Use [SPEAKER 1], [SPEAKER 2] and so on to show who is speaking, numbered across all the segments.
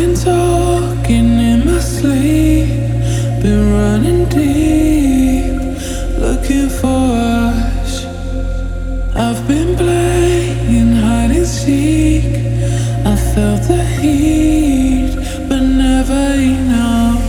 [SPEAKER 1] been talking in my sleep, been running deep, looking for us. I've been playing hide and seek. I felt the heat, but never enough.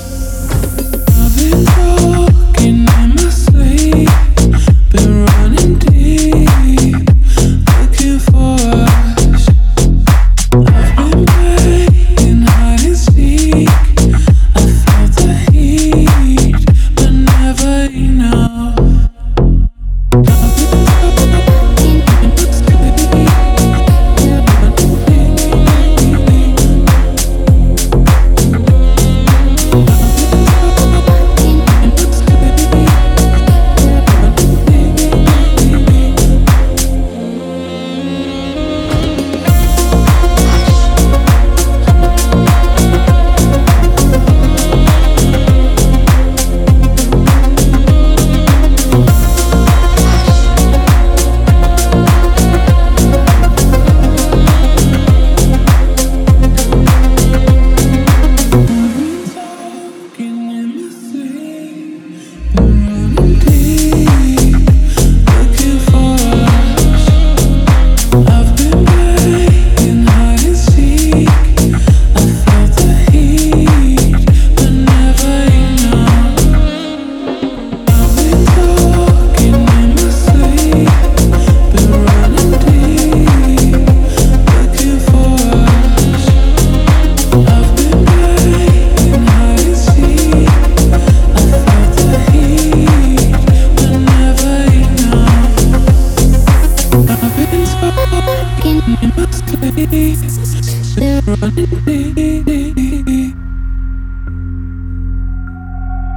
[SPEAKER 1] I've been talking in my sleep, been running deep, looking for us. I've been playing hide and seek. I felt the heat, but never enough.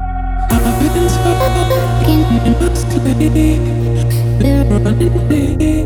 [SPEAKER 1] I've been talking in my sleep, been running deep.